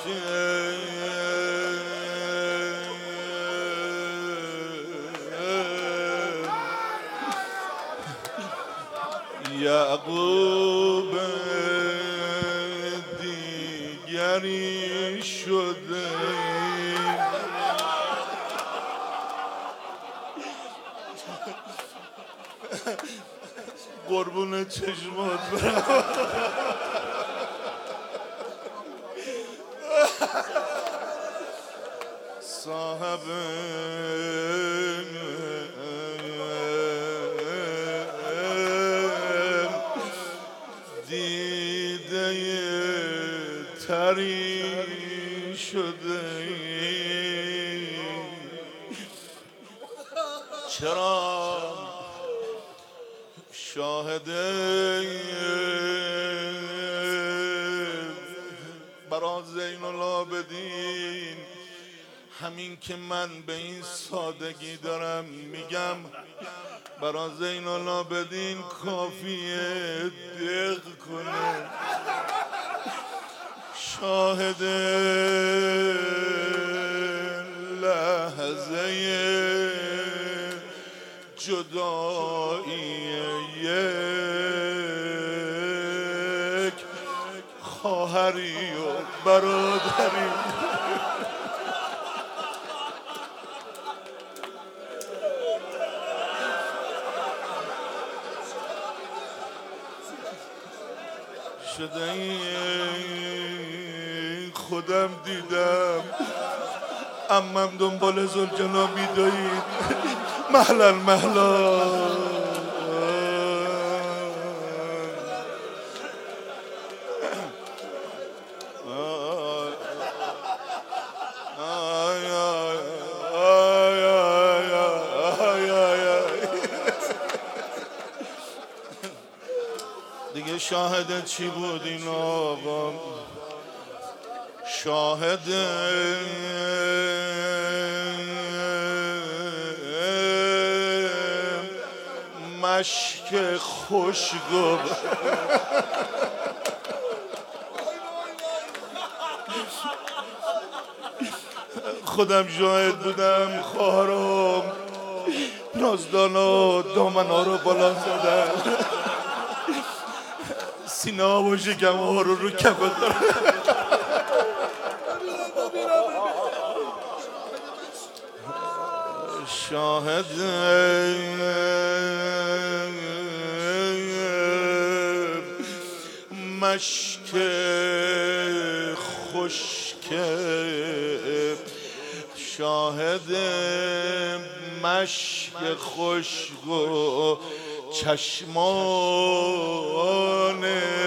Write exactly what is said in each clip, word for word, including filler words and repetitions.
یعقوب دیگری شده قربون چشمات برم صاحب دیده تری شده چرا شاهد برا زین العابدین همین که من به این سادگی دارم میگم برا زین العابدین کافیه دق کنه شاهد لحظه جدایی یک خواهری و برادری شده خودم دیدم عمم دنبال ذوالجلال میدوید مهلا مهلا دیگه شاهد چی بود این آقا شاهد مشک خوشگو خودم شاهد بودم خواهرام نازدانا دامنا رو بالا زدن سینه ها و شکم ها رو رو کف دارن شاهد مشک خشک شاهد مشک خشک و چشمان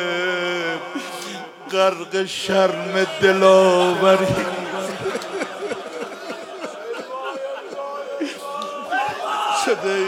غرق شرم دلاوری شده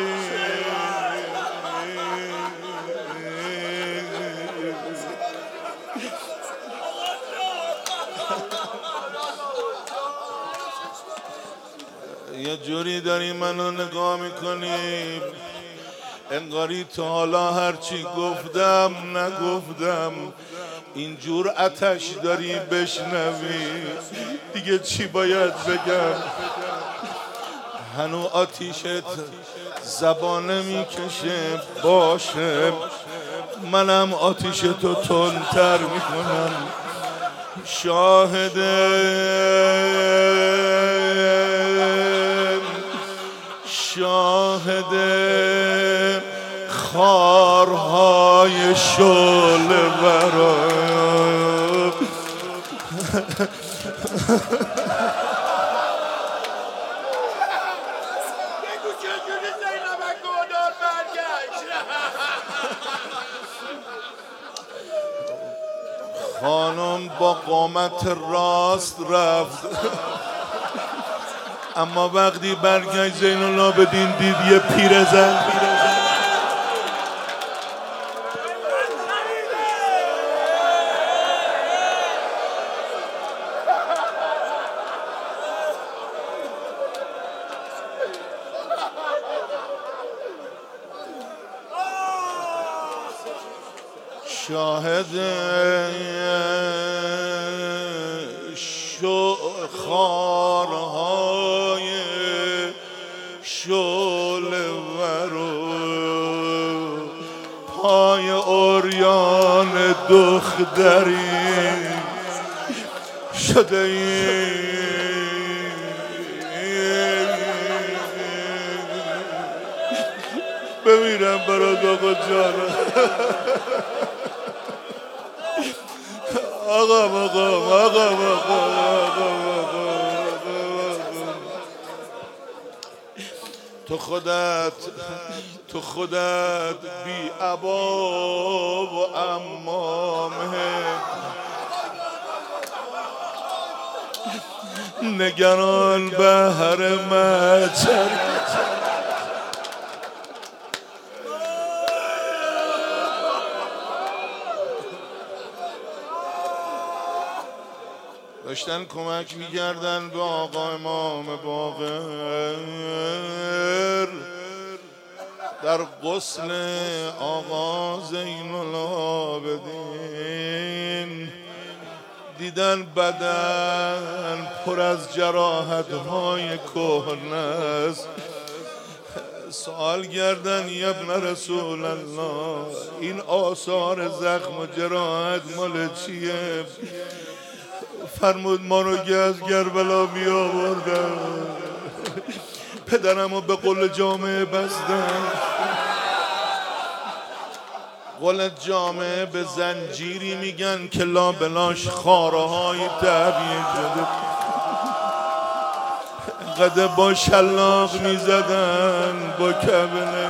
یه جوری داری منو نگاه میکنی انگاری تا حالا هرچی گفتم نگفتم اینجور آتش داری بشنوی دیگه چی باید بگم هنو آتیشت زبانه میکشه باشه منم آتیشتو تندتر میکنم شاهد شاهد خارهای شعله برام خانم با قامت راست رفت اما وقتی برگشت زین العابدین دید یه پیرزن شاهد شو خارهای شعله ورو پای عریان دختری شده ای بمیرم برات آقا جانم آقا آقا آقا آقا تو خودت تو خودت بی عبا و عمامه نگران بهر مچر داشتن کمک می‌کردن به آقا امام باقر در غسل آقا زین العابدین. دیدن بدن پر از جراحت‌های کهنه است. سوال کردن یا ابن رسول الله این آثار زخم و جراحت مال چیه؟ فرمود ما رو که از کربلا می آوردن پدرم رو به قل جامعه بستن. قل جامعه به زنجیری میگن که لابلاش خاره های تعبیه شده. قده با شلاق میزدن با کبنه